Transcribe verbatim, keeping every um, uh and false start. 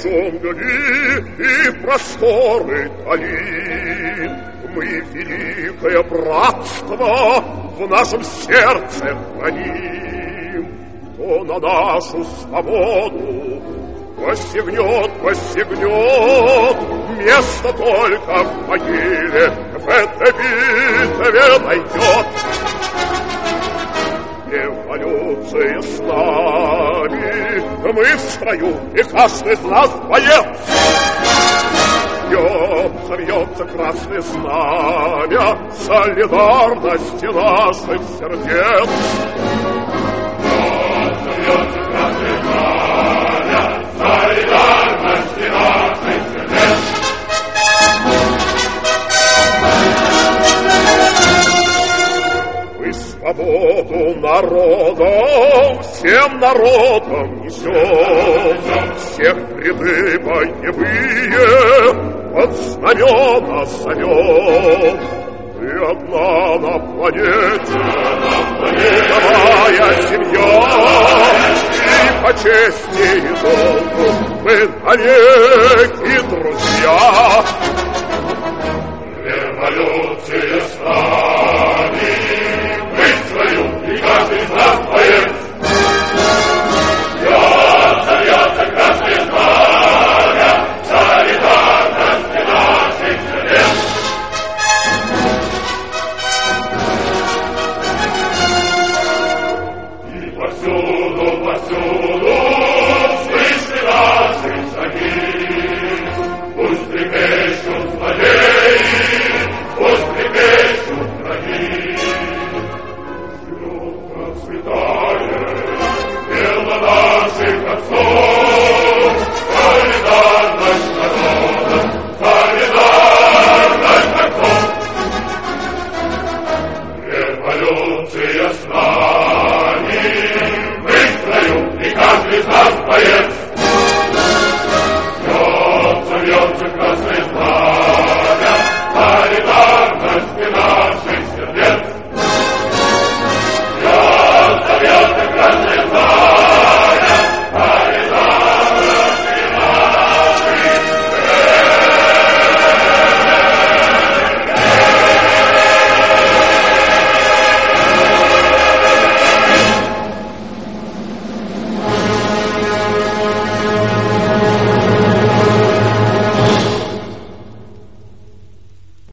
джунгли и просторы долин. Мы великое братство в нашем сердце храним. Кто на нашу свободу посягнет, посягнет, место только в могиле в этой битве найдет. Эволюция с нами, мы в строю, и каждый из нас боец. Бьется, бьется красное знамя солидарности наших сердец. Бьется, бьется красное знамя солидарности наших сердец. Мы свободу народа всем народам несем, всех ряды боевые под знамена зовем. Ты одна на планете, мировая семья, и по чести и долгу мы навеки друзья. Революция